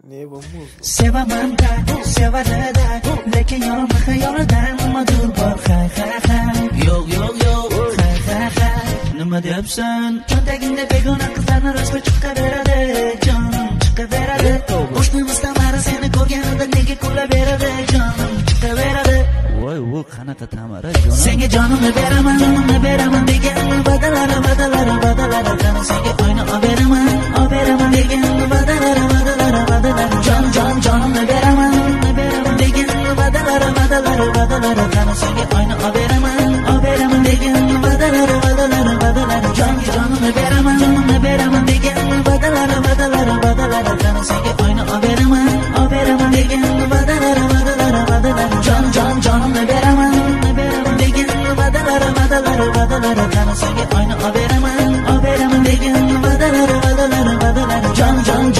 Ne bu muz? Sevaman da, sevarada, lekin yonimda xayolidan nimadir bor, hay hay hay. Yo'q, hay hay hay. Nima deyapsan? Cho'ntagingda begona qizlarni rostga chiqaveradi, jonim chiqaveradi. Qo'shnimizdan bari seni ko'rganida nega kulaveradi, jonim chiqaveradi. Voy, u qanaqa tamara jonim. Senga jonimni beraman degan va'dalari, qani senga oyni oberaman degan va'dalari. Jonimni beraman degan va'dalari, qani senga oyni oberaman degan va'dalari. Jonimni beraman degan va'dalari, qani senga oyni oberaman degan va'dalari. Jonimni beraman degan va'dalari, qani senga oyni oberaman degan va'dalari. Jon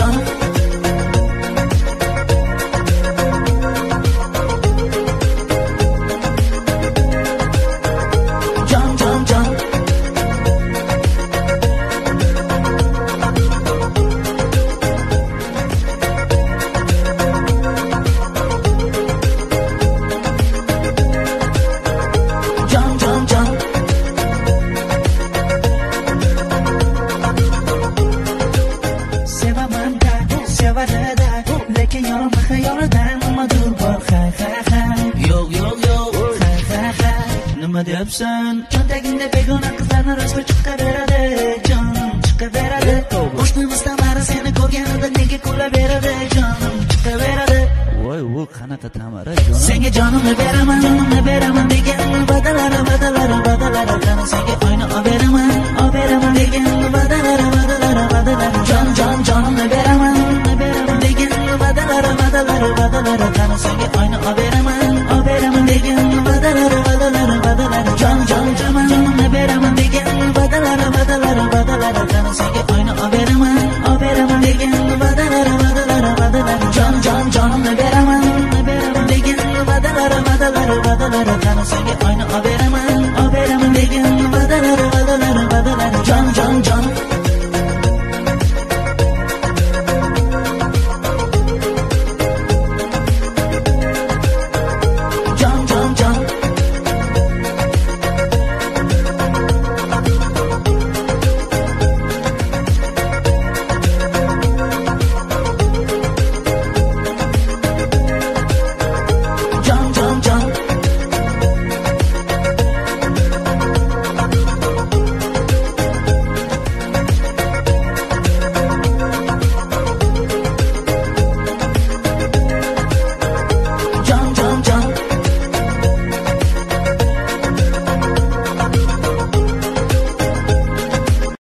lekin yonimda xayolidan nimadir bor, hay hay hay. Yo'q, hay hay hay. Nima deyapsan? Cho'ntagingda begona qizlarni rostga chiqaveradi, jonim chiqaveradi. Qo'shnimizdan bari seni ko'rganida nega kulaveradi, jonim chiqaveradi. Voy, u qanaqa tamara jonim. Senga jonimni beraman degan va'dalari, qani senga oyni oberaman degan va'dalari. Jonimni beraman degan va'dalari, qani senga oyni oberaman